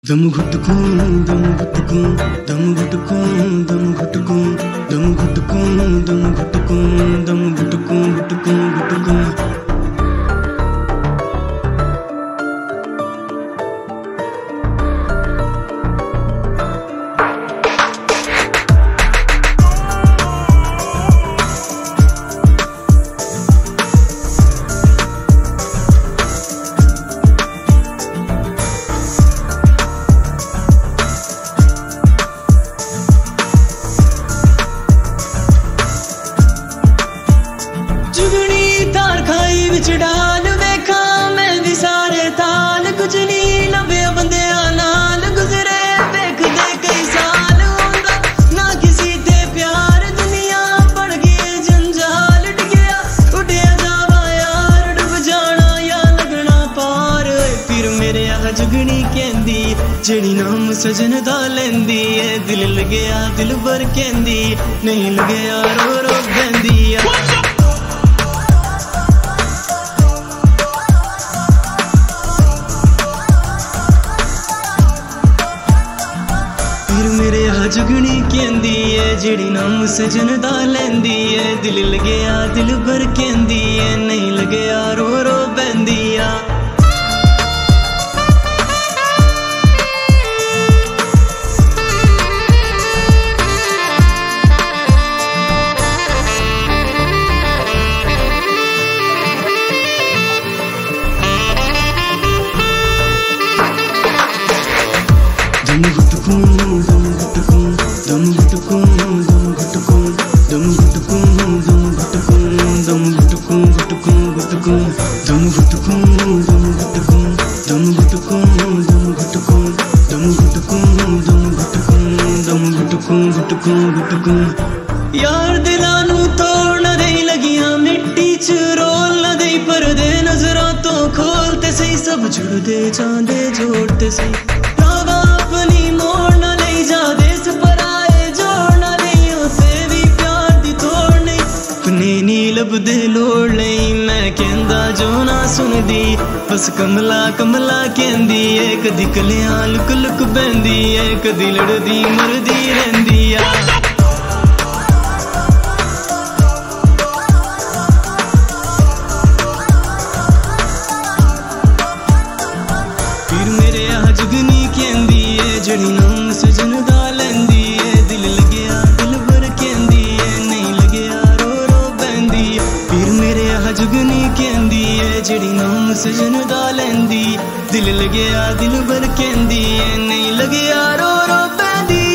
दम घुटकूं दम घुटकूं दम घुटकूं दम घुटकूं दम घुटकूं दम घुटकूं दम घुटकूं घुटकूं घुटकूं। डाल देखा मैं भी सारे ताल कुछ नहीं लभे बंदे नाल गुजरे देख दे कई साल होंदा ना किसी ते प्यार दुनिया पड़ गई जंजाल डिगया उठिया जावा यार डूब जाना या लगना पार। फिर मेरे आ जुगनी कहंदी जेड़ी नाम सजन दा लैंदी है दिल लगया दिल भर कहंदी नहीं लगया रो रो बहंदी। जुगनी कहंदी है जेड़ी नाम सजन दा लैंदी है दिल लगया दिल भर कहंदी है नहीं लगया रो रो बहंदी। दम घुटकूं दम घुटकूं दम घुटकूं दम घुटकूं दम घुटकूं घुटकूं घुटकूं दम घुटकूं दम घुटकूं दम घुटकूं दम घुटकूं दम घुटकूं दम घुटकूं दम घुटकूं घुटकूं घुटकूं। यार दिलां नूं तोड़ न देई लगियां मिट्टी च रोल न देई परदे नजरां तो खोलते सही सब जुड़दे जांदे जोड़ते सही रावा अपनी मोड़ न लई जा देस पर लभदे लोड़ नहीं मैं कहंदा जो ना सुनदी बस कमला कमला कहंदी है कदी कलियां लुक लुक बहंदी है कदी लड़दी मरदी रहिंदी आ। फिर मेरे आ जुगनी कहंदी है जेड़ी नाम सजन दा लैंदी है दिल लगया दिल भर कहंदी है नहीं लगया फिर मेरे आ जुगनी कहंदी है जेड़ी नाम सजन दा लैंदी दिल लगया दिल भर कहंदी है नहीं लगया रो रो बहंदी।